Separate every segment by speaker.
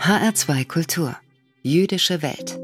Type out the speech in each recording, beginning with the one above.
Speaker 1: HR2 Kultur. Jüdische Welt.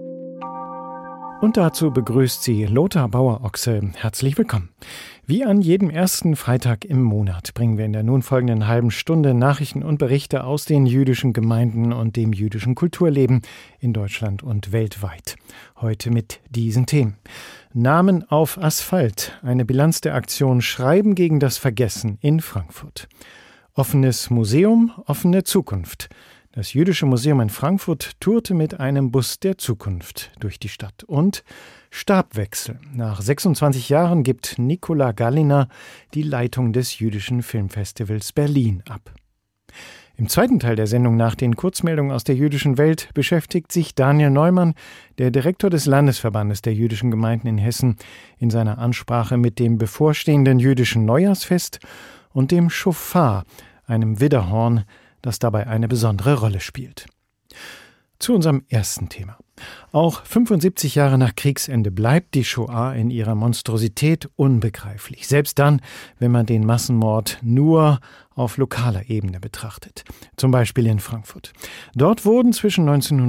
Speaker 2: Und dazu begrüßt sie Lothar Bauer-Ochse. Herzlich willkommen. Wie an jedem ersten Freitag im Monat bringen wir in der nun folgenden halben Stunde Nachrichten und Berichte aus den jüdischen Gemeinden und dem jüdischen Kulturleben in Deutschland und weltweit. Heute mit diesen Themen. Namen auf Asphalt, eine Bilanz der Aktion Schreiben gegen das Vergessen in Frankfurt. Offenes Museum, offene Zukunft. Das Jüdische Museum in Frankfurt tourte mit einem Bus der Zukunft durch die Stadt. Und Stabwechsel. Nach 26 Jahren gibt Nicola Galliner die Leitung des Jüdischen Filmfestivals Berlin ab. Im zweiten Teil der Sendung nach den Kurzmeldungen aus der jüdischen Welt beschäftigt sich Daniel Neumann, der Direktor des Landesverbandes der jüdischen Gemeinden in Hessen, in seiner Ansprache mit dem bevorstehenden jüdischen Neujahrsfest und dem Schofar, einem Widderhorn, das dabei eine besondere Rolle spielt. Zu unserem ersten Thema. Auch 75 Jahre nach Kriegsende bleibt die Shoah in ihrer Monstrosität unbegreiflich. Selbst dann, wenn man den Massenmord nur auf lokaler Ebene betrachtet. Zum Beispiel in Frankfurt. Dort wurden zwischen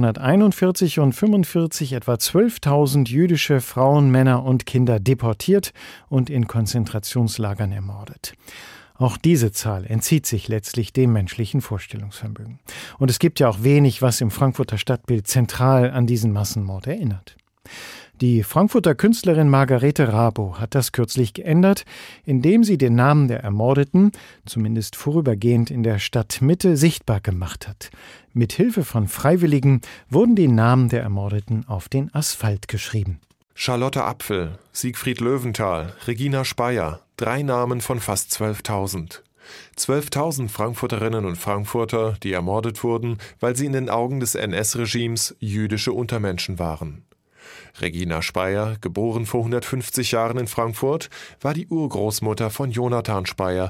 Speaker 2: 1941 und 1945 etwa 12.000 jüdische Frauen, Männer und Kinder deportiert und in Konzentrationslagern ermordet. Auch diese Zahl entzieht sich letztlich dem menschlichen Vorstellungsvermögen. Und es gibt ja auch wenig, was im Frankfurter Stadtbild zentral an diesen Massenmord erinnert. Die Frankfurter Künstlerin Margarete Rabo hat das kürzlich geändert, indem sie den Namen der Ermordeten, zumindest vorübergehend in der Stadtmitte, sichtbar gemacht hat. Mit Hilfe von Freiwilligen wurden die Namen der Ermordeten auf den Asphalt geschrieben.
Speaker 3: Charlotte Apfel, Siegfried Löwenthal, Regina Speyer, 3 Namen von fast 12.000. 12.000 Frankfurterinnen und Frankfurter, die ermordet wurden, weil sie in den Augen des NS-Regimes jüdische Untermenschen waren. Regina Speyer, geboren vor 150 Jahren in Frankfurt, war die Urgroßmutter von Jonathan Speyer,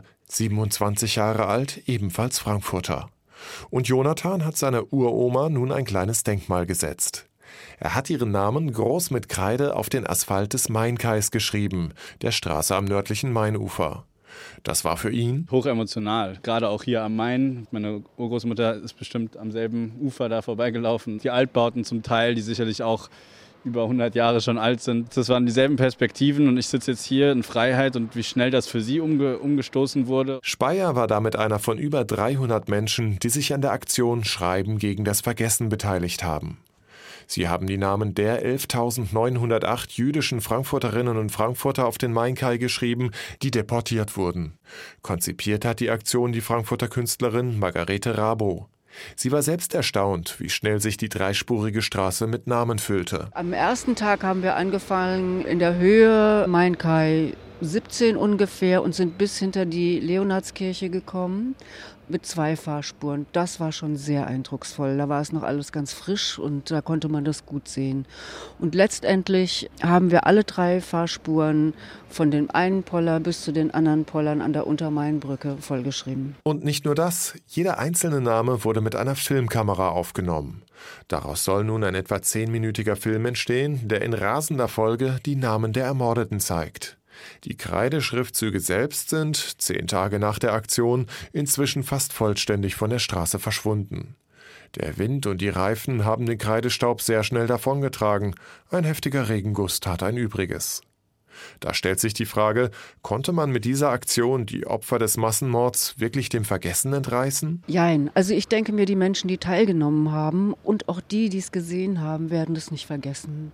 Speaker 3: 27 Jahre alt, ebenfalls Frankfurter. Und Jonathan hat seiner Uroma nun ein kleines Denkmal gesetzt. Er hat ihren Namen groß mit Kreide auf den Asphalt des Mainkais geschrieben, der Straße am nördlichen Mainufer. Das war für ihn
Speaker 4: hochemotional, gerade auch hier am Main. Meine Urgroßmutter ist bestimmt am selben Ufer da vorbeigelaufen. Die Altbauten zum Teil, die sicherlich auch über 100 Jahre schon alt sind. Das waren dieselben Perspektiven und ich sitze jetzt hier in Freiheit und wie schnell das für sie umgestoßen wurde.
Speaker 3: Speyer war damit einer von über 300 Menschen, die sich an der Aktion Schreiben gegen das Vergessen beteiligt haben. Sie haben die Namen der 11.908 jüdischen Frankfurterinnen und Frankfurter auf den Mainkai geschrieben, die deportiert wurden. Konzipiert hat die Aktion die Frankfurter Künstlerin Margarete Rabo. Sie war selbst erstaunt, wie schnell sich die dreispurige Straße mit Namen füllte.
Speaker 5: Am ersten Tag haben wir angefangen in der Höhe Mainkai 17 ungefähr und sind bis hinter die Leonardskirche gekommen mit 2 Fahrspuren. Das war schon sehr eindrucksvoll. Da war es noch alles ganz frisch und da konnte man das gut sehen. Und letztendlich haben wir alle 3 Fahrspuren von dem einen Poller bis zu den anderen Pollern an der Untermainbrücke vollgeschrieben.
Speaker 3: Und nicht nur das, jeder einzelne Name wurde mit einer Filmkamera aufgenommen. Daraus soll nun ein etwa 10-minütiger Film entstehen, der in rasender Folge die Namen der Ermordeten zeigt. Die Kreideschriftzüge selbst sind, 10 Tage nach der Aktion, inzwischen fast vollständig von der Straße verschwunden. Der Wind und die Reifen haben den Kreidestaub sehr schnell davongetragen. Ein heftiger Regenguss tat ein Übriges. Da stellt sich die Frage, konnte man mit dieser Aktion die Opfer des Massenmords wirklich dem Vergessen entreißen?
Speaker 5: Jein. Also ich denke mir, die Menschen, die teilgenommen haben und auch die es gesehen haben, werden das nicht vergessen.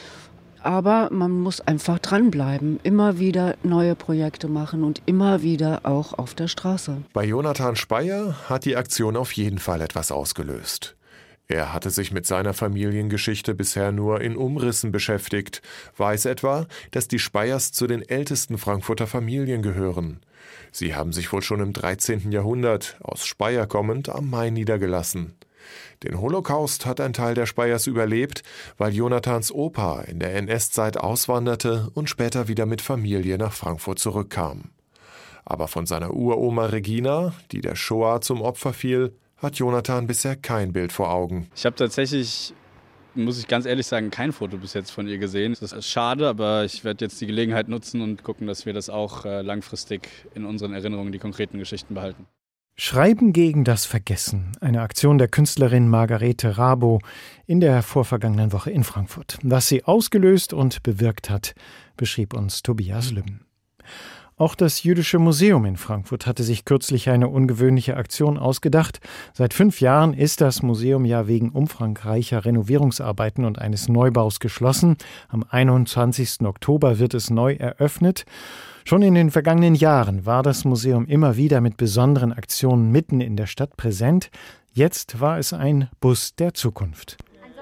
Speaker 5: Aber man muss einfach dranbleiben, immer wieder neue Projekte machen und immer wieder auch auf der Straße.
Speaker 3: Bei Jonathan Speyer hat die Aktion auf jeden Fall etwas ausgelöst. Er hatte sich mit seiner Familiengeschichte bisher nur in Umrissen beschäftigt, weiß etwa, dass die Speyers zu den ältesten Frankfurter Familien gehören. Sie haben sich wohl schon im 13. Jahrhundert, aus Speyer kommend, am Main niedergelassen. Den Holocaust hat ein Teil der Speyers überlebt, weil Jonathans Opa in der NS-Zeit auswanderte und später wieder mit Familie nach Frankfurt zurückkam. Aber von seiner Uroma Regina, die der Shoah zum Opfer fiel, hat Jonathan bisher kein Bild vor Augen.
Speaker 4: Ich habe tatsächlich, muss ich ganz ehrlich sagen, kein Foto bis jetzt von ihr gesehen. Das ist schade, aber ich werde jetzt die Gelegenheit nutzen und gucken, dass wir das auch langfristig in unseren Erinnerungen, die konkreten Geschichten behalten.
Speaker 2: Schreiben gegen das Vergessen. Eine Aktion der Künstlerin Margarete Rabo in der vorvergangenen Woche in Frankfurt. Was sie ausgelöst und bewirkt hat, beschrieb uns Tobias Lübben. Auch das Jüdische Museum in Frankfurt hatte sich kürzlich eine ungewöhnliche Aktion ausgedacht. Seit 5 Jahren ist das Museum ja wegen umfangreicher Renovierungsarbeiten und eines Neubaus geschlossen. Am 21. Oktober wird es neu eröffnet. Schon in den vergangenen Jahren war das Museum immer wieder mit besonderen Aktionen mitten in der Stadt präsent. Jetzt war es ein Bus der Zukunft.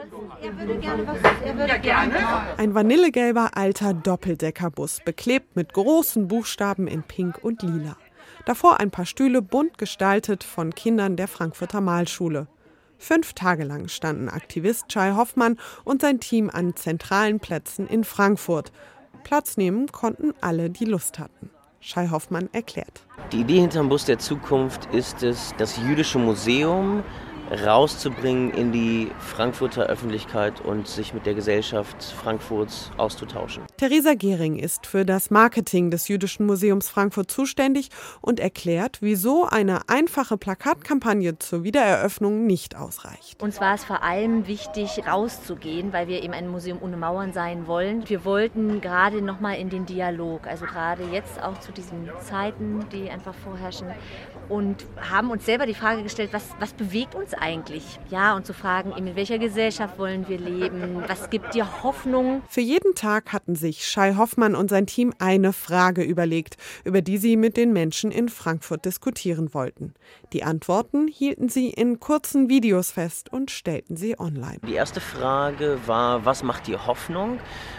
Speaker 6: Ein vanillegelber alter Doppeldeckerbus, beklebt mit großen Buchstaben in Pink und Lila. Davor ein paar Stühle, bunt gestaltet von Kindern der Frankfurter Malschule. 5 Tage lang standen Aktivist Shai Hoffmann und sein Team an zentralen Plätzen in Frankfurt. Platz nehmen konnten alle, die Lust hatten. Shai Hoffmann erklärt.
Speaker 7: Die Idee hinterm Bus der Zukunft ist es, das Jüdische Museum rauszubringen in die Frankfurter Öffentlichkeit und sich mit der Gesellschaft Frankfurts auszutauschen.
Speaker 6: Theresa Gehring ist für das Marketing des Jüdischen Museums Frankfurt zuständig und erklärt, wieso eine einfache Plakatkampagne zur Wiedereröffnung nicht ausreicht.
Speaker 8: Uns war es vor allem wichtig, rauszugehen, weil wir eben ein Museum ohne Mauern sein wollen. Wir wollten gerade nochmal in den Dialog, also gerade jetzt auch zu diesen Zeiten, die einfach vorherrschen, und haben uns selber die Frage gestellt, was bewegt uns eigentlich? Ja, und zu fragen, in welcher Gesellschaft wollen wir leben? Was gibt dir Hoffnung?
Speaker 6: Für jeden Tag hatten sich Shai Hoffmann und sein Team eine Frage überlegt, über die sie mit den Menschen in Frankfurt diskutieren wollten. Die Antworten hielten sie in kurzen Videos fest und stellten sie online.
Speaker 7: Die erste Frage war, was macht dir Hoffnung?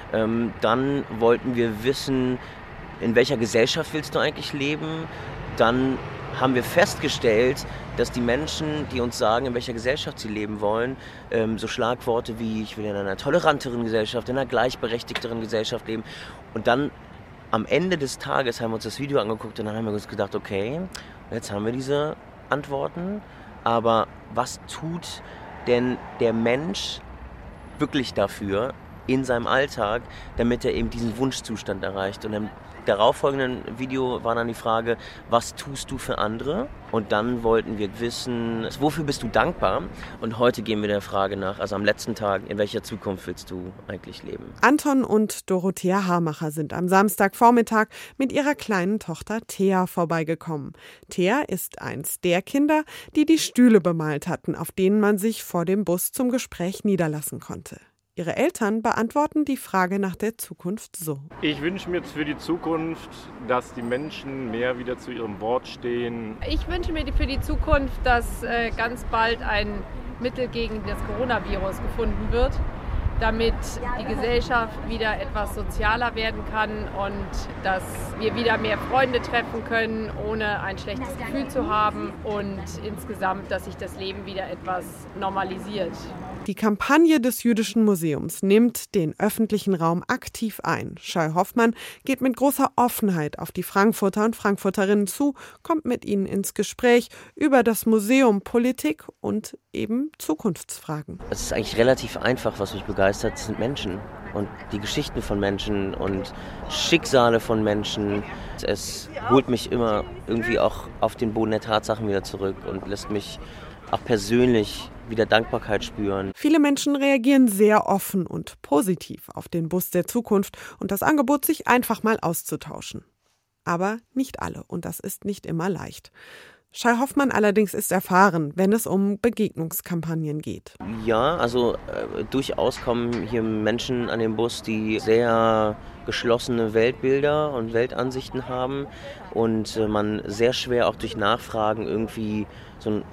Speaker 7: Dann wollten wir wissen, in welcher Gesellschaft willst du eigentlich leben? Dann haben wir festgestellt, dass die Menschen, die uns sagen, in welcher Gesellschaft sie leben wollen, so Schlagworte wie ich will in einer toleranteren Gesellschaft, in einer gleichberechtigteren Gesellschaft leben. Und dann am Ende des Tages haben wir uns das Video angeguckt und dann haben wir uns gedacht, okay, jetzt haben wir diese Antworten, aber was tut denn der Mensch wirklich dafür in seinem Alltag, damit er eben diesen Wunschzustand erreicht? Und im darauffolgenden Video war dann die Frage, was tust du für andere? Und dann wollten wir wissen, wofür bist du dankbar? Und heute gehen wir der Frage nach, also am letzten Tag, in welcher Zukunft willst du eigentlich leben?
Speaker 6: Anton und Dorothea Hamacher sind am Samstagvormittag mit ihrer kleinen Tochter Thea vorbeigekommen. Thea ist eins der Kinder, die die Stühle bemalt hatten, auf denen man sich vor dem Bus zum Gespräch niederlassen konnte. Ihre Eltern beantworten die Frage nach der Zukunft so.
Speaker 9: Ich wünsche mir für die Zukunft, dass die Menschen mehr wieder zu ihrem Wort stehen.
Speaker 10: Ich wünsche mir für die Zukunft, dass ganz bald ein Mittel gegen das Coronavirus gefunden wird, damit die Gesellschaft wieder etwas sozialer werden kann und dass wir wieder mehr Freunde treffen können, ohne ein schlechtes Gefühl zu haben und insgesamt, dass sich das Leben wieder etwas normalisiert.
Speaker 6: Die Kampagne des Jüdischen Museums nimmt den öffentlichen Raum aktiv ein. Shai Hoffmann geht mit großer Offenheit auf die Frankfurter und Frankfurterinnen zu, kommt mit ihnen ins Gespräch über das Museum, Politik und eben Zukunftsfragen.
Speaker 7: Es ist eigentlich relativ einfach, was mich begeistert, sind Menschen und die Geschichten von Menschen und Schicksale von Menschen. Es holt mich immer irgendwie auch auf den Boden der Tatsachen wieder zurück und lässt mich auch persönlich wieder Dankbarkeit spüren.
Speaker 6: Viele Menschen reagieren sehr offen und positiv auf den Bus der Zukunft und das Angebot, sich einfach mal auszutauschen. Aber nicht alle und das ist nicht immer leicht. Shai Hoffmann allerdings ist erfahren, wenn es um Begegnungskampagnen geht.
Speaker 7: Ja, also durchaus kommen hier Menschen an den Bus, die sehr geschlossene Weltbilder und Weltansichten haben und man sehr schwer auch durch Nachfragen irgendwie so ein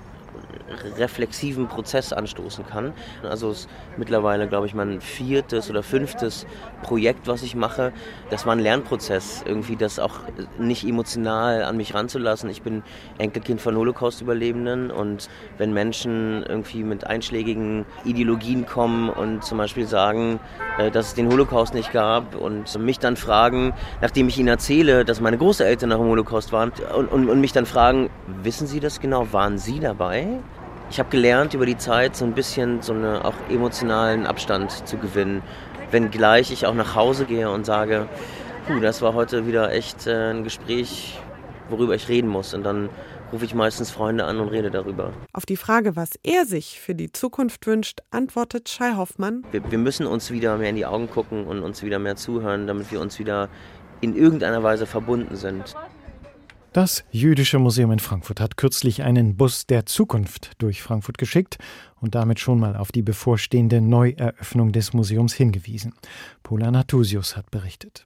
Speaker 7: reflexiven Prozess anstoßen kann. Also es ist mittlerweile, glaube ich, mein 4. oder 5. Projekt, was ich mache. Das war ein Lernprozess, irgendwie das auch nicht emotional an mich ranzulassen. Ich bin Enkelkind von Holocaust-Überlebenden und wenn Menschen irgendwie mit einschlägigen Ideologien kommen und zum Beispiel sagen, dass es den Holocaust nicht gab und mich dann fragen, nachdem ich ihnen erzähle, dass meine Großeltern nach dem Holocaust waren und mich dann fragen, wissen Sie das genau, waren Sie dabei? Ich habe gelernt, über die Zeit so ein bisschen so einen auch emotionalen Abstand zu gewinnen, wenngleich ich auch nach Hause gehe und sage, das war heute wieder echt ein Gespräch, worüber ich reden muss. Und dann rufe ich meistens Freunde an und rede darüber.
Speaker 6: Auf die Frage, was er sich für die Zukunft wünscht, antwortet Shai Hoffmann:
Speaker 7: Wir müssen uns wieder mehr in die Augen gucken und uns wieder mehr zuhören, damit wir uns wieder in irgendeiner Weise verbunden sind.
Speaker 2: Das Jüdische Museum in Frankfurt hat kürzlich einen Bus der Zukunft durch Frankfurt geschickt und damit schon mal auf die bevorstehende Neueröffnung des Museums hingewiesen. Pola Natusius hat berichtet.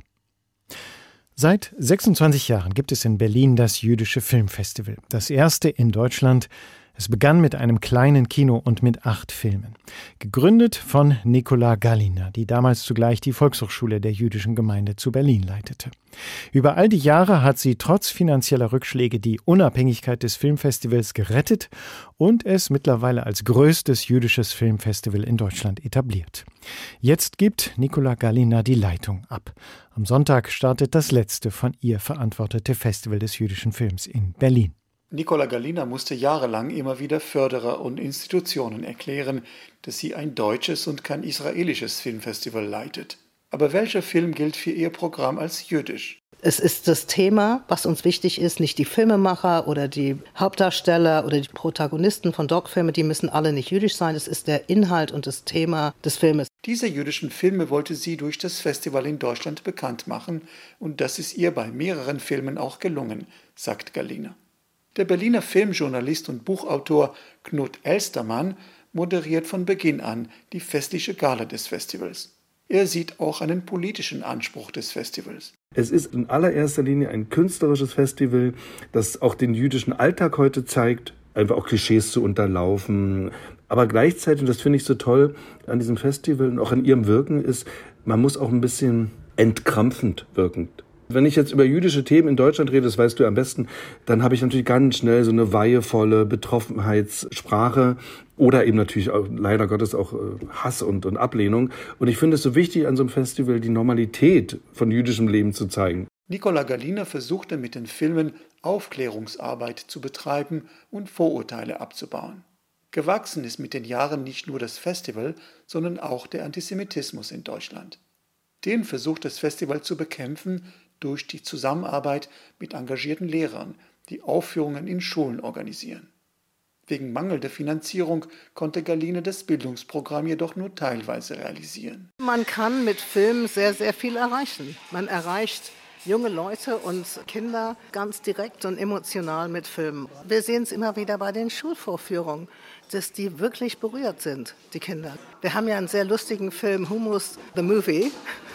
Speaker 2: Seit 26 Jahren gibt es in Berlin das Jüdische Filmfestival, das erste in Deutschland. Es begann mit einem kleinen Kino und mit 8 Filmen. Gegründet von Nicola Gallina, die damals zugleich die Volkshochschule der jüdischen Gemeinde zu Berlin leitete. Über all die Jahre hat sie trotz finanzieller Rückschläge die Unabhängigkeit des Filmfestivals gerettet und es mittlerweile als größtes jüdisches Filmfestival in Deutschland etabliert. Jetzt gibt Nicola Gallina die Leitung ab. Am Sonntag startet das letzte von ihr verantwortete Festival des jüdischen Films in Berlin.
Speaker 11: Nicola Gallina musste jahrelang immer wieder Förderer und Institutionen erklären, dass sie ein deutsches und kein israelisches Filmfestival leitet. Aber welcher Film gilt für ihr Programm als jüdisch?
Speaker 12: Es ist das Thema, was uns wichtig ist, nicht die Filmemacher oder die Hauptdarsteller oder die Protagonisten von Doc-Filmen, die müssen alle nicht jüdisch sein. Es ist der Inhalt und das Thema des Filmes.
Speaker 11: Diese jüdischen Filme wollte sie durch das Festival in Deutschland bekannt machen und das ist ihr bei mehreren Filmen auch gelungen, sagt Gallina. Der Berliner Filmjournalist und Buchautor Knut Elstermann moderiert von Beginn an die festliche Gala des Festivals. Er sieht auch einen politischen Anspruch des Festivals.
Speaker 13: Es ist in allererster Linie ein künstlerisches Festival, das auch den jüdischen Alltag heute zeigt, einfach auch Klischees zu unterlaufen. Aber gleichzeitig, und das finde ich so toll an diesem Festival und auch an ihrem Wirken, ist, man muss auch ein bisschen entkrampfend wirken. Wenn ich jetzt über jüdische Themen in Deutschland rede, das weißt du am besten, dann habe ich natürlich ganz schnell so eine weihevolle Betroffenheitssprache oder eben natürlich auch, leider Gottes auch Hass und Ablehnung. Und ich finde es so wichtig, an so einem Festival die Normalität von jüdischem Leben zu zeigen.
Speaker 11: Nicola Gallina versuchte mit den Filmen Aufklärungsarbeit zu betreiben und Vorurteile abzubauen. Gewachsen ist mit den Jahren nicht nur das Festival, sondern auch der Antisemitismus in Deutschland. Den versucht das Festival zu bekämpfen durch die Zusammenarbeit mit engagierten Lehrern, die Aufführungen in Schulen organisieren. Wegen mangelnder Finanzierung konnte Gallina das Bildungsprogramm jedoch nur teilweise realisieren.
Speaker 12: Man kann mit Film sehr, sehr viel erreichen. Man erreicht junge Leute und Kinder ganz direkt und emotional mit Filmen. Wir sehen es immer wieder bei den Schulvorführungen, dass die wirklich berührt sind, die Kinder. Wir haben ja einen sehr lustigen Film, Hummus the Movie.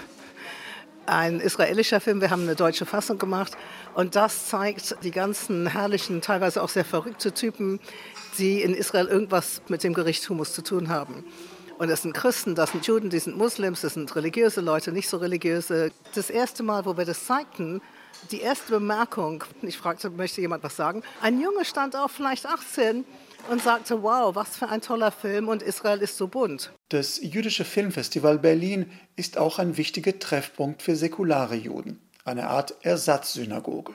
Speaker 12: Ein israelischer Film, wir haben eine deutsche Fassung gemacht und das zeigt die ganzen herrlichen, teilweise auch sehr verrückte Typen, die in Israel irgendwas mit dem Gericht Hummus zu tun haben. Und das sind Christen, das sind Juden, die sind Muslims, das sind religiöse Leute, nicht so religiöse. Das erste Mal, wo wir das zeigten, die erste Bemerkung, ich fragte, möchte jemand was sagen? Ein Junge stand auf, vielleicht 18, und sagte, wow, was für ein toller Film und Israel ist so bunt.
Speaker 11: Das Jüdische Filmfestival Berlin ist auch ein wichtiger Treffpunkt für säkulare Juden, eine Art Ersatzsynagoge.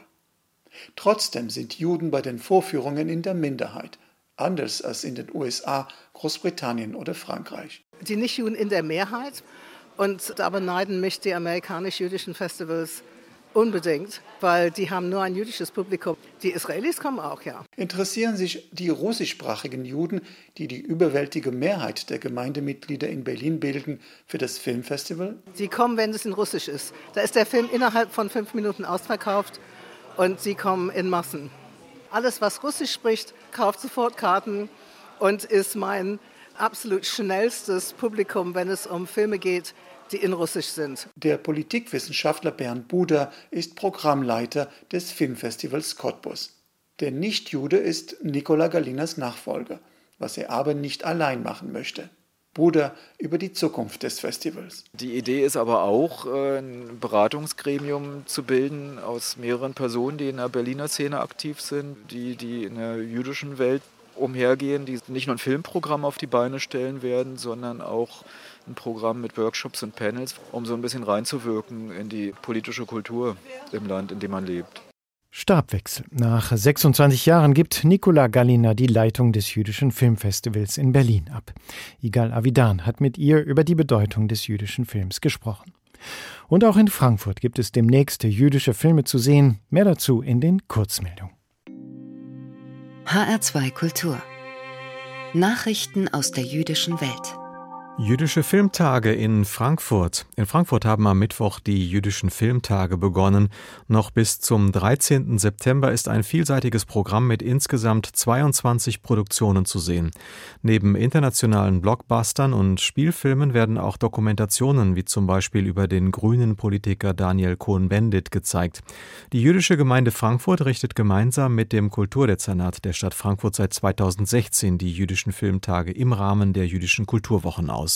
Speaker 11: Trotzdem sind Juden bei den Vorführungen in der Minderheit, anders als in den USA, Großbritannien oder Frankreich.
Speaker 12: Die Nichtjuden in der Mehrheit und da beneiden mich die amerikanisch-jüdischen Festivals unbedingt, weil die haben nur ein jüdisches Publikum. Die Israelis kommen auch, ja.
Speaker 11: Interessieren sich die russischsprachigen Juden, die die überwältigende Mehrheit der Gemeindemitglieder in Berlin bilden, für das Filmfestival?
Speaker 12: Die kommen, wenn es in Russisch ist. Da ist der Film innerhalb von 5 Minuten ausverkauft und sie kommen in Massen. Alles, was Russisch spricht, kauft sofort Karten und ist mein absolut schnellstes Publikum, wenn es um Filme geht, die in Russisch sind.
Speaker 11: Der Politikwissenschaftler Bernd Buder ist Programmleiter des Filmfestivals Cottbus. Der Nichtjude ist Nicola Gallinas Nachfolger, was er aber nicht allein machen möchte. Buder über die Zukunft des Festivals.
Speaker 14: Die Idee ist aber auch, ein Beratungsgremium zu bilden aus mehreren Personen, die in der Berliner Szene aktiv sind, die in der jüdischen Welt umhergehen, die nicht nur ein Filmprogramm auf die Beine stellen werden, sondern auch ein Programm mit Workshops und Panels, um so ein bisschen reinzuwirken in die politische Kultur im Land, in dem man lebt.
Speaker 2: Stabwechsel. Nach 26 Jahren gibt Nicola Gallina die Leitung des Jüdischen Filmfestivals in Berlin ab. Igal Avidan hat mit ihr über die Bedeutung des jüdischen Films gesprochen. Und auch in Frankfurt gibt es demnächst jüdische Filme zu sehen. Mehr dazu in den Kurzmeldungen.
Speaker 1: HR2 Kultur. Nachrichten aus der jüdischen Welt.
Speaker 15: Jüdische Filmtage in Frankfurt. In Frankfurt haben am Mittwoch die jüdischen Filmtage begonnen. Noch bis zum 13. September ist ein vielseitiges Programm mit insgesamt 22 Produktionen zu sehen. Neben internationalen Blockbustern und Spielfilmen werden auch Dokumentationen wie zum Beispiel über den grünen Politiker Daniel Cohn-Bendit gezeigt. Die jüdische Gemeinde Frankfurt richtet gemeinsam mit dem Kulturdezernat der Stadt Frankfurt seit 2016 die jüdischen Filmtage im Rahmen der jüdischen Kulturwochen aus.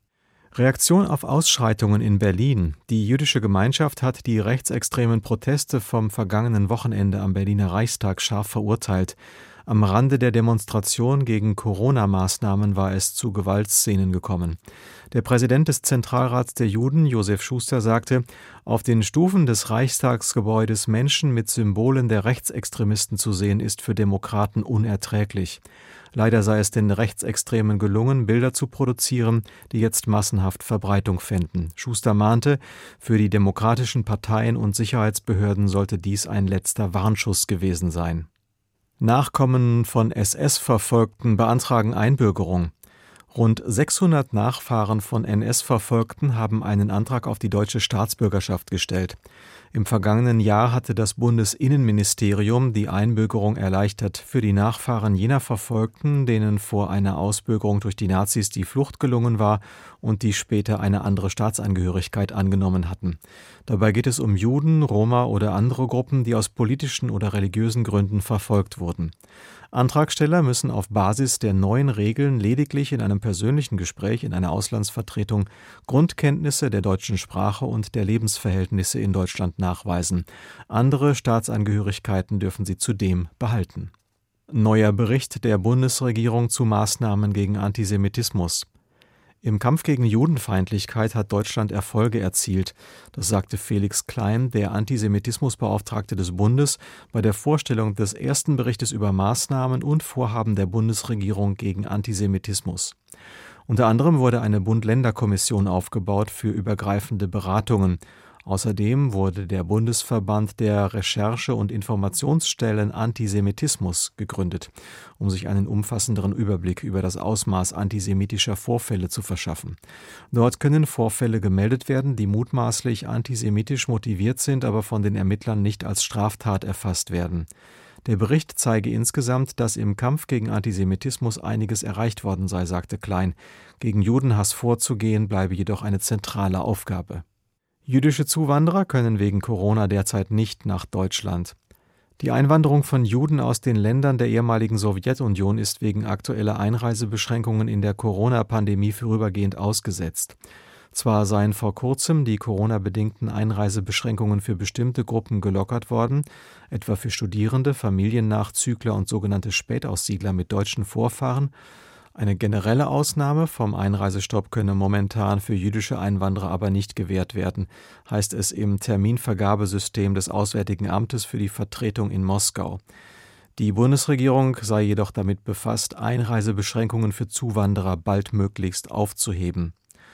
Speaker 15: Reaktion auf Ausschreitungen in Berlin. Die jüdische Gemeinschaft hat die rechtsextremen Proteste vom vergangenen Wochenende am Berliner Reichstag scharf verurteilt. Am Rande der Demonstration gegen Corona-Maßnahmen war es zu Gewaltszenen gekommen. Der Präsident des Zentralrats der Juden, Josef Schuster, sagte, auf den Stufen des Reichstagsgebäudes Menschen mit Symbolen der Rechtsextremisten zu sehen, ist für Demokraten unerträglich. Leider sei es den Rechtsextremen gelungen, Bilder zu produzieren, die jetzt massenhaft Verbreitung fänden. Schuster mahnte, für die demokratischen Parteien und Sicherheitsbehörden sollte dies ein letzter Warnschuss gewesen sein. Nachkommen von SS-Verfolgten beantragen Einbürgerung. Rund 600 Nachfahren von NS-Verfolgten haben einen Antrag auf die deutsche Staatsbürgerschaft gestellt. Im vergangenen Jahr hatte das Bundesinnenministerium die Einbürgerung erleichtert für die Nachfahren jener Verfolgten, denen vor einer Ausbürgerung durch die Nazis die Flucht gelungen war und die später eine andere Staatsangehörigkeit angenommen hatten. Dabei geht es um Juden, Roma oder andere Gruppen, die aus politischen oder religiösen Gründen verfolgt wurden. Antragsteller müssen auf Basis der neuen Regeln lediglich in einem persönlichen Gespräch in einer Auslandsvertretung Grundkenntnisse der deutschen Sprache und der Lebensverhältnisse in Deutschland nachweisen. Andere Staatsangehörigkeiten dürfen sie zudem behalten. Neuer Bericht der Bundesregierung zu Maßnahmen gegen Antisemitismus. Im Kampf gegen Judenfeindlichkeit hat Deutschland Erfolge erzielt. Das sagte Felix Klein, der Antisemitismusbeauftragte des Bundes, bei der Vorstellung des ersten Berichtes über Maßnahmen und Vorhaben der Bundesregierung gegen Antisemitismus. Unter anderem wurde eine Bund-Länder-Kommission aufgebaut für übergreifende Beratungen. Außerdem wurde der Bundesverband der Recherche- und Informationsstellen Antisemitismus gegründet, um sich einen umfassenderen Überblick über das Ausmaß antisemitischer Vorfälle zu verschaffen. Dort können Vorfälle gemeldet werden, die mutmaßlich antisemitisch motiviert sind, aber von den Ermittlern nicht als Straftat erfasst werden. Der Bericht zeige insgesamt, dass im Kampf gegen Antisemitismus einiges erreicht worden sei, sagte Klein. Gegen Judenhass vorzugehen bleibe jedoch eine zentrale Aufgabe. Jüdische Zuwanderer können wegen Corona derzeit nicht nach Deutschland. Die Einwanderung von Juden aus den Ländern der ehemaligen Sowjetunion ist wegen aktueller Einreisebeschränkungen in der Corona-Pandemie vorübergehend ausgesetzt. Zwar seien vor kurzem die Corona-bedingten Einreisebeschränkungen für bestimmte Gruppen gelockert worden, etwa für Studierende, Familiennachzügler und sogenannte Spätaussiedler mit deutschen Vorfahren. Eine generelle Ausnahme vom Einreisestopp könne momentan für jüdische Einwanderer aber nicht gewährt werden, heißt es im Terminvergabesystem des Auswärtigen Amtes für die Vertretung in Moskau. Die Bundesregierung sei jedoch damit befasst, Einreisebeschränkungen für Zuwanderer baldmöglichst aufzuheben.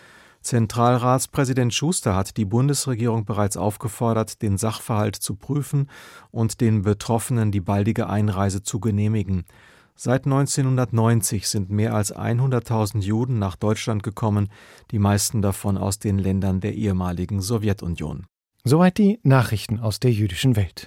Speaker 15: Zentralratspräsident Schuster hat die Bundesregierung bereits aufgefordert, den Sachverhalt zu prüfen und den Betroffenen die baldige Einreise zu genehmigen. Seit 1990 sind mehr als 100.000 Juden nach Deutschland gekommen, die meisten davon aus den Ländern der ehemaligen Sowjetunion.
Speaker 2: Soweit die Nachrichten aus der jüdischen Welt.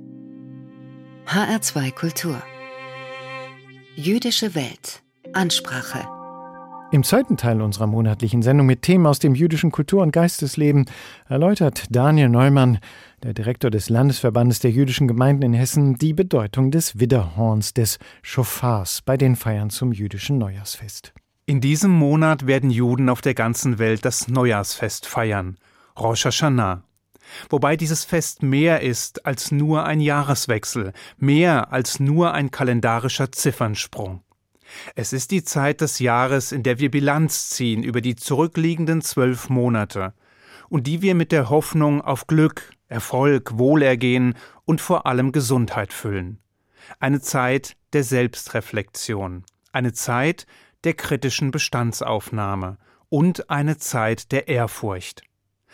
Speaker 1: HR2 Kultur. Jüdische Welt. Ansprache.
Speaker 2: Im zweiten Teil unserer monatlichen Sendung mit Themen aus dem jüdischen Kultur- und Geistesleben erläutert Daniel Neumann, der Direktor des Landesverbandes der jüdischen Gemeinden in Hessen, die Bedeutung des Widderhorns, des Schofars, bei den Feiern zum jüdischen Neujahrsfest.
Speaker 16: In diesem Monat werden Juden auf der ganzen Welt das Neujahrsfest feiern, Rosh Hashanah. Wobei dieses Fest mehr ist als nur ein Jahreswechsel, mehr als nur ein kalendarischer Ziffernsprung. Es ist die Zeit des Jahres, in der wir Bilanz ziehen über die zurückliegenden 12 Monate und die wir mit der Hoffnung auf Glück, Erfolg, Wohlergehen und vor allem Gesundheit füllen. Eine Zeit der Selbstreflexion, eine Zeit der kritischen Bestandsaufnahme und eine Zeit der Ehrfurcht.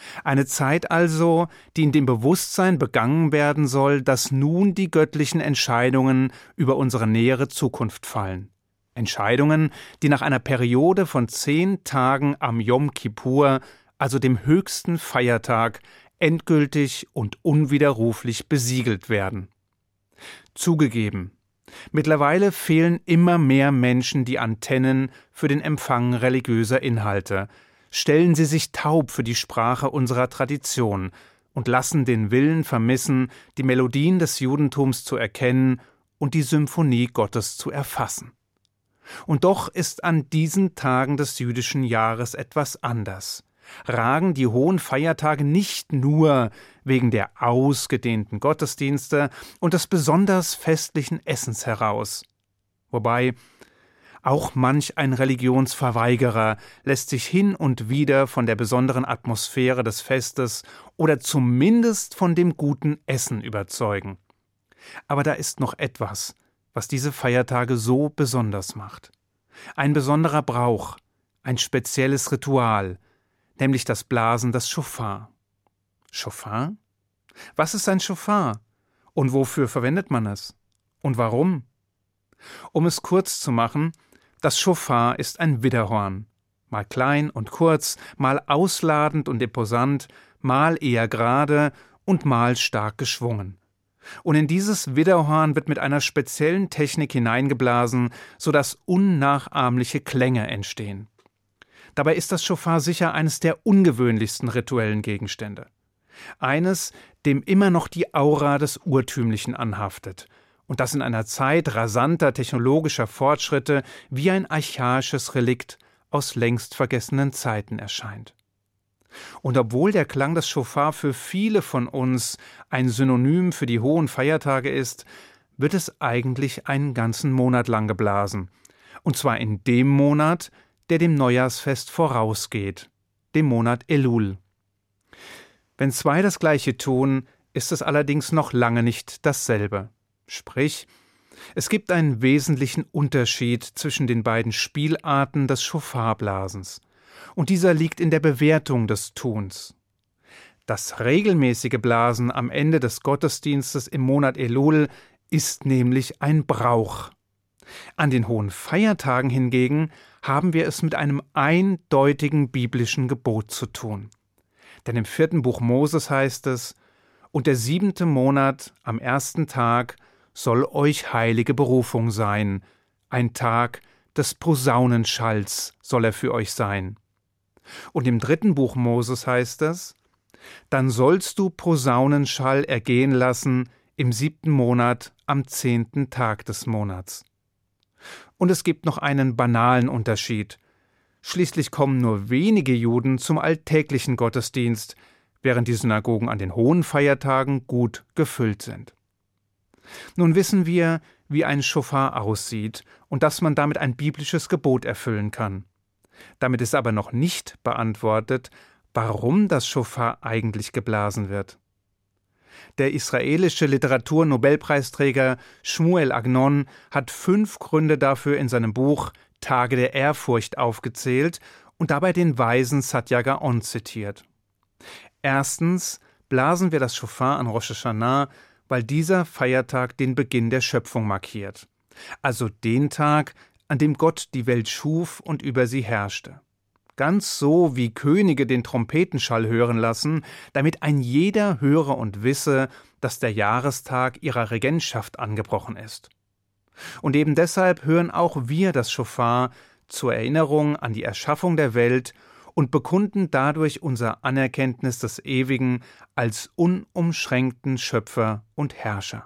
Speaker 16: Eine Zeit also, die in dem Bewusstsein begangen werden soll, dass nun die göttlichen Entscheidungen über unsere nähere Zukunft fallen. Entscheidungen, die nach einer Periode von 10 Tagen am Jom Kippur, also dem höchsten Feiertag, endgültig und unwiderruflich besiegelt werden. Zugegeben, mittlerweile fehlen immer mehr Menschen die Antennen für den Empfang religiöser Inhalte, stellen sie sich taub für die Sprache unserer Tradition und lassen den Willen vermissen, die Melodien des Judentums zu erkennen und die Symphonie Gottes zu erfassen. Und doch ist an diesen Tagen des jüdischen Jahres etwas anders. Ragen die hohen Feiertage nicht nur wegen der ausgedehnten Gottesdienste und des besonders festlichen Essens heraus. Wobei auch manch ein Religionsverweigerer lässt sich hin und wieder von der besonderen Atmosphäre des Festes oder zumindest von dem guten Essen überzeugen. Aber da ist noch etwas, was diese Feiertage so besonders macht. Ein besonderer Brauch, ein spezielles Ritual, nämlich das Blasen des Schofar. Schofar? Was ist ein Schofar? Und wofür verwendet man es? Und warum? Um es kurz zu machen, das Schofar ist ein Widderhorn, mal klein und kurz, mal ausladend und imposant, mal eher gerade und mal stark geschwungen. Und in dieses Widderhorn wird mit einer speziellen Technik hineingeblasen, sodass unnachahmliche Klänge entstehen. Dabei ist das Schofar sicher eines der ungewöhnlichsten rituellen Gegenstände. Eines, dem immer noch die Aura des Urtümlichen anhaftet und das in einer Zeit rasanter technologischer Fortschritte wie ein archaisches Relikt aus längst vergessenen Zeiten erscheint. Und obwohl der Klang des Schofar für viele von uns ein Synonym für die hohen Feiertage ist, wird es eigentlich einen ganzen Monat lang geblasen. Und zwar in dem Monat, der dem Neujahrsfest vorausgeht, dem Monat Elul. Wenn zwei das Gleiche tun, ist es allerdings noch lange nicht dasselbe. Sprich, es gibt einen wesentlichen Unterschied zwischen den beiden Spielarten des Schofarblasens. Und dieser liegt in der Bewertung des Tuns. Das regelmäßige Blasen am Ende des Gottesdienstes im Monat Elul ist nämlich ein Brauch. An den hohen Feiertagen hingegen haben wir es mit einem eindeutigen biblischen Gebot zu tun. Denn im 4. Buch Moses heißt es: Und der 7. Monat am 1. Tag soll euch heilige Berufung sein, ein Tag des Posaunenschalls soll er für euch sein. Und im 3. Buch Moses heißt es: Dann sollst du Posaunenschall ergehen lassen im 7. Monat am 10. Tag des Monats. Und es gibt noch einen banalen Unterschied. Schließlich kommen nur wenige Juden zum alltäglichen Gottesdienst, während die Synagogen an den hohen Feiertagen gut gefüllt sind. Nun wissen wir, wie ein Schofar aussieht und dass man damit ein biblisches Gebot erfüllen kann. Damit ist aber noch nicht beantwortet, warum das Schofar eigentlich geblasen wird. Der israelische Literaturnobelpreisträger Shmuel Agnon hat 5 Gründe dafür in seinem Buch Tage der Ehrfurcht aufgezählt und dabei den Weisen Satya Gaon zitiert. Erstens blasen wir das Schofar an Rosh Hashanah, weil dieser Feiertag den Beginn der Schöpfung markiert, also den Tag, an dem Gott die Welt schuf und über sie herrschte. Ganz so, wie Könige den Trompetenschall hören lassen, damit ein jeder höre und wisse, dass der Jahrestag ihrer Regentschaft angebrochen ist. Und eben deshalb hören auch wir das Schofar zur Erinnerung an die Erschaffung der Welt und bekunden dadurch unser Anerkenntnis des Ewigen als unumschränkten Schöpfer und Herrscher.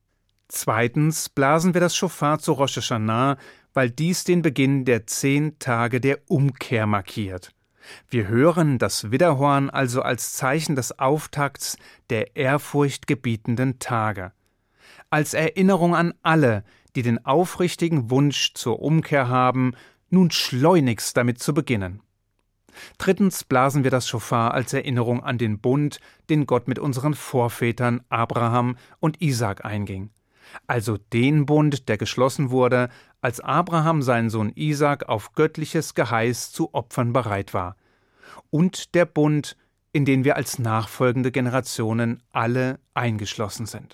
Speaker 16: Zweitens blasen wir das Schofar zu Rosh Hashanah, weil dies den Beginn der 10 Tage der Umkehr markiert. Wir hören das Widderhorn also als Zeichen des Auftakts der ehrfurchtgebietenden Tage. Als Erinnerung an alle, die den aufrichtigen Wunsch zur Umkehr haben, nun schleunigst damit zu beginnen. Drittens blasen wir das Schofar als Erinnerung an den Bund, den Gott mit unseren Vorvätern Abraham und Isaak einging. Also den Bund, der geschlossen wurde, als Abraham seinen Sohn Isaak auf göttliches Geheiß zu opfern bereit war. Und der Bund, in den wir als nachfolgende Generationen alle eingeschlossen sind.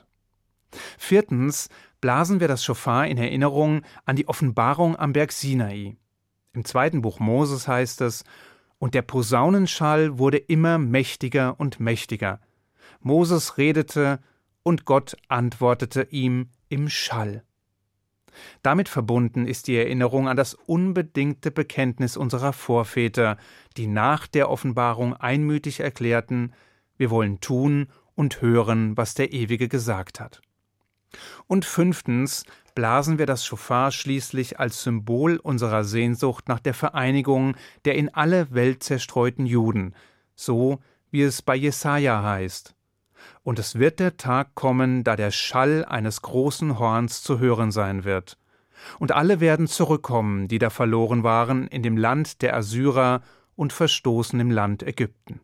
Speaker 16: 4. blasen wir das Schofar in Erinnerung an die Offenbarung am Berg Sinai. Im 2. Buch Moses heißt es: Und der Posaunenschall wurde immer mächtiger und mächtiger. Moses redete, und Gott antwortete ihm im Schall. Damit verbunden ist die Erinnerung an das unbedingte Bekenntnis unserer Vorväter, die nach der Offenbarung einmütig erklärten: Wir wollen tun und hören, was der Ewige gesagt hat. Und 5. blasen wir das Schofar schließlich als Symbol unserer Sehnsucht nach der Vereinigung der in alle Welt zerstreuten Juden, so wie es bei Jesaja heißt: Und es wird der Tag kommen, da der Schall eines großen Horns zu hören sein wird. Und alle werden zurückkommen, die da verloren waren in dem Land der Assyrer und verstoßen im Land Ägypten.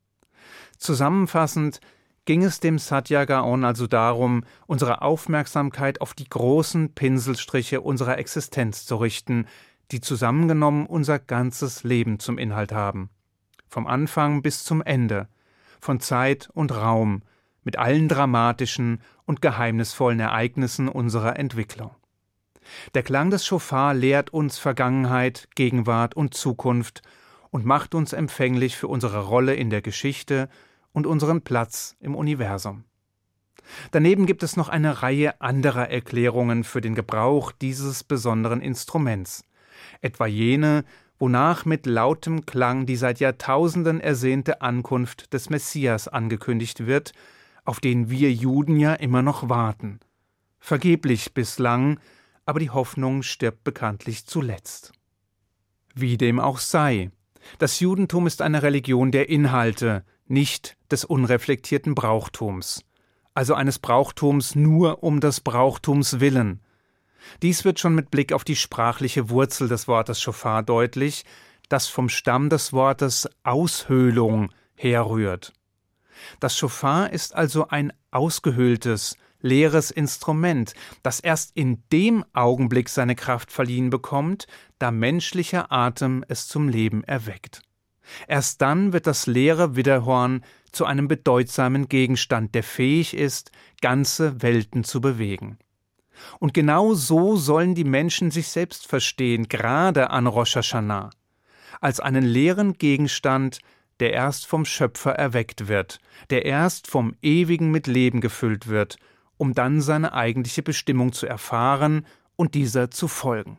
Speaker 16: Zusammenfassend ging es dem Satya Gaon also darum, unsere Aufmerksamkeit auf die großen Pinselstriche unserer Existenz zu richten, die zusammengenommen unser ganzes Leben zum Inhalt haben. Vom Anfang bis zum Ende, von Zeit und Raum, mit allen dramatischen und geheimnisvollen Ereignissen unserer Entwicklung. Der Klang des Schofar lehrt uns Vergangenheit, Gegenwart und Zukunft und macht uns empfänglich für unsere Rolle in der Geschichte und unseren Platz im Universum. Daneben gibt es noch eine Reihe anderer Erklärungen für den Gebrauch dieses besonderen Instruments, etwa jene, wonach mit lautem Klang die seit Jahrtausenden ersehnte Ankunft des Messias angekündigt wird, auf den wir Juden ja immer noch warten. Vergeblich bislang, aber die Hoffnung stirbt bekanntlich zuletzt. Wie dem auch sei, das Judentum ist eine Religion der Inhalte, nicht des unreflektierten Brauchtums, also eines Brauchtums nur um des Brauchtums willen. Dies wird schon mit Blick auf die sprachliche Wurzel des Wortes Schofar deutlich, das vom Stamm des Wortes Aushöhlung herrührt. Das Schofar ist also ein ausgehöhltes, leeres Instrument, das erst in dem Augenblick seine Kraft verliehen bekommt, da menschlicher Atem es zum Leben erweckt. Erst dann wird das leere Widderhorn zu einem bedeutsamen Gegenstand, der fähig ist, ganze Welten zu bewegen. Und genau so sollen die Menschen sich selbst verstehen, gerade an Rosh Hashanah, als einen leeren Gegenstand, der erst vom Schöpfer erweckt wird, der erst vom Ewigen mit Leben gefüllt wird, um dann seine eigentliche Bestimmung zu erfahren und dieser zu folgen.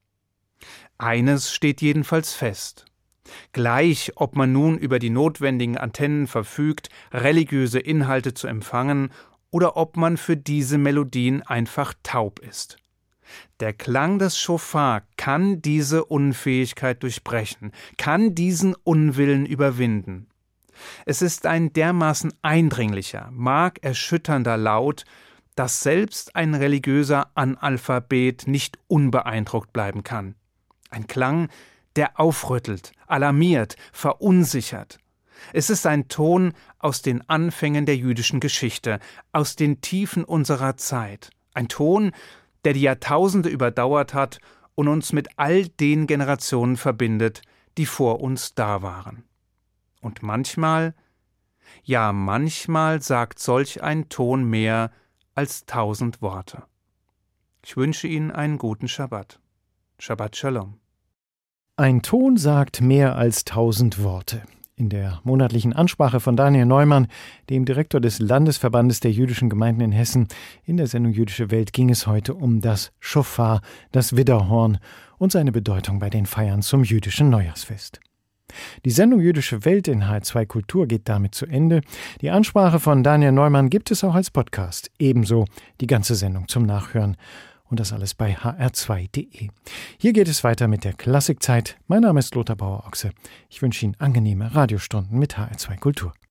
Speaker 16: Eines steht jedenfalls fest: Gleich, ob man nun über die notwendigen Antennen verfügt, religiöse Inhalte zu empfangen, oder ob man für diese Melodien einfach taub ist. Der Klang des Schofar kann diese Unfähigkeit durchbrechen, kann diesen Unwillen überwinden. Es ist ein dermaßen eindringlicher, markerschütternder Laut, dass selbst ein religiöser Analphabet nicht unbeeindruckt bleiben kann. Ein Klang, der aufrüttelt, alarmiert, verunsichert. Es ist ein Ton aus den Anfängen der jüdischen Geschichte, aus den Tiefen unserer Zeit. Ein Ton, der die Jahrtausende überdauert hat und uns mit all den Generationen verbindet, die vor uns da waren. Und manchmal, ja manchmal sagt solch ein Ton mehr als 1000 Worte. Ich wünsche Ihnen einen guten Schabbat. Shabbat Shalom.
Speaker 2: Ein Ton sagt mehr als 1000 Worte. In der monatlichen Ansprache von Daniel Neumann, dem Direktor des Landesverbandes der jüdischen Gemeinden in Hessen, in der Sendung Jüdische Welt ging es heute um das Schofar, das Widderhorn und seine Bedeutung bei den Feiern zum jüdischen Neujahrsfest. Die Sendung Jüdische Welt in HR2 Kultur geht damit zu Ende. Die Ansprache von Daniel Neumann gibt es auch als Podcast, ebenso die ganze Sendung zum Nachhören. Und das alles bei hr2.de. Hier geht es weiter mit der Klassikzeit. Mein Name ist Lothar Bauer-Ochse. Ich wünsche Ihnen angenehme Radiostunden mit HR2 Kultur.